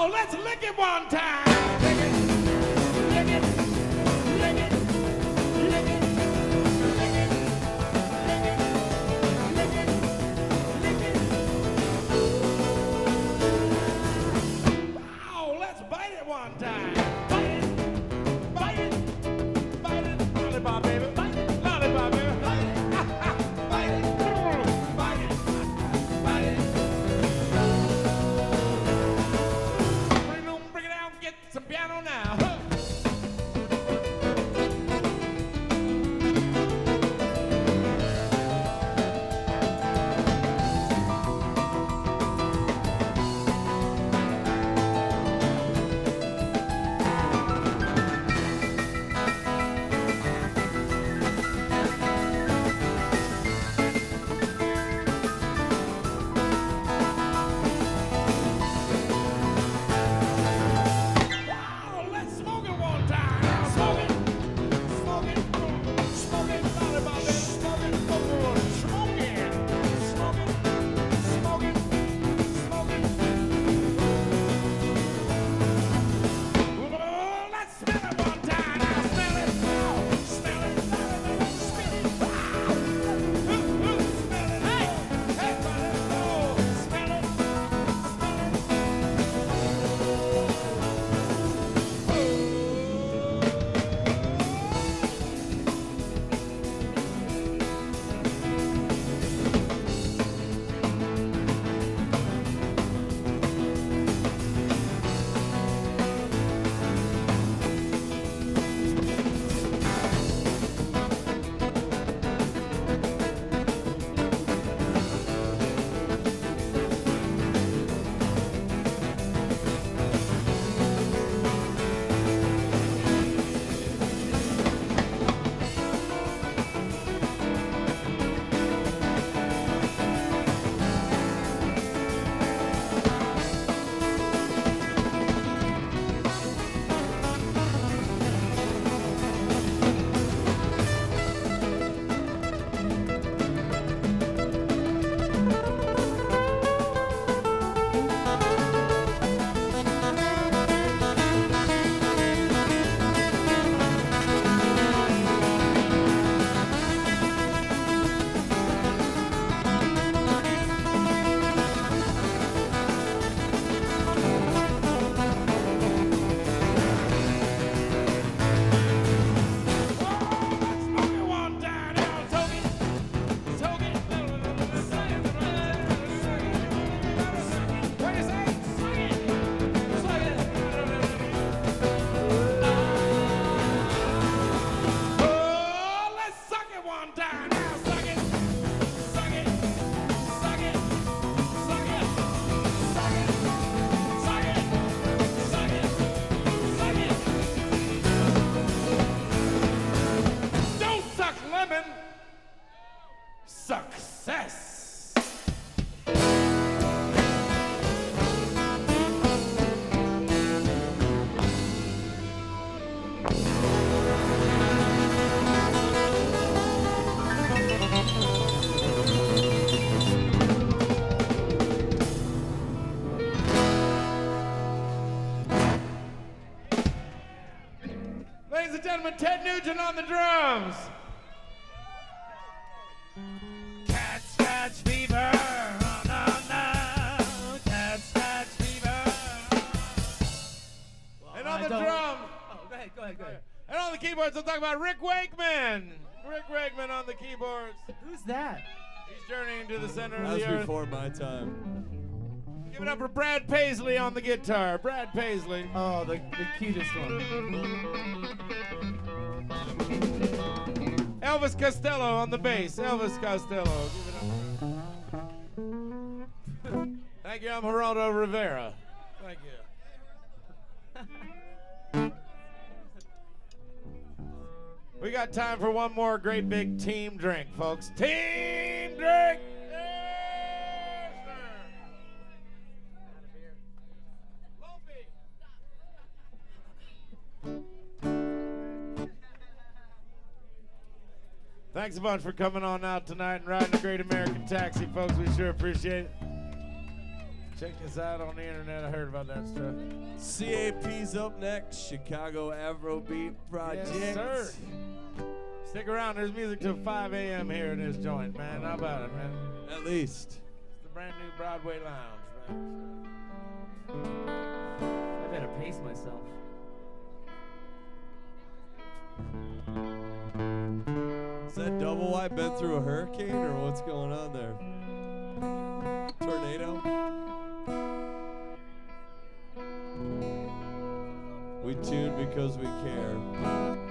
let's lick it one time. Lick it, lick it, lick it, lick it, lick it, lick it, lick it, lick it. Wow, let's bite it one time. Bite it, bite it, bite it. Lollipop, baby. Bite it, lollipop, baby. Bite it, bite it, bite it, bite it. Bring it down, get some piano now. Huh. Wow, let's smoke it one time. Smoke it, smoke it, smoke it, lollipop, baby. Smoke it, smoke it, smoke it, smoke it, smoke it, smoke it. Oh, let's smell it one time. Now smell it, smell it, smell it, smell it. Wow. Smell it, hey, hey, smell it, smell it, success. Ladies and gentlemen, Ted Nugent on the drums. Cat scratch fever. Oh, no, no. Cat scratch fever. Well, And on I the don't- drum. Oh, go ahead. And on the keyboards, I'm talking about Rick Wakeman. Rick Wakeman on the keyboards. Who's that? He's journeying to the center of That was the earth. before my time. Give it up for Brad Paisley on the guitar. Brad Paisley. Oh, the cutest one. Elvis Costello on the bass. Elvis Costello. Give it up. Thank you. I'm Geraldo Rivera. Thank you. We got time for one more great big team drink, folks. Team drink! Yes, sir. Thanks a bunch for coming on out tonight and riding the Great American Taxi, folks. We sure appreciate it. Check this out on the internet. I heard about that stuff. CAP's up next. Chicago Afrobeat Project. Yes, sir. Stick around. There's music till 5 a.m. here in this joint, man. How about it, man? At least. It's the brand new Broadway Lounge, man. I better pace myself. Is that double wide been through a hurricane or what's going on there? Tornado? We tune because we care.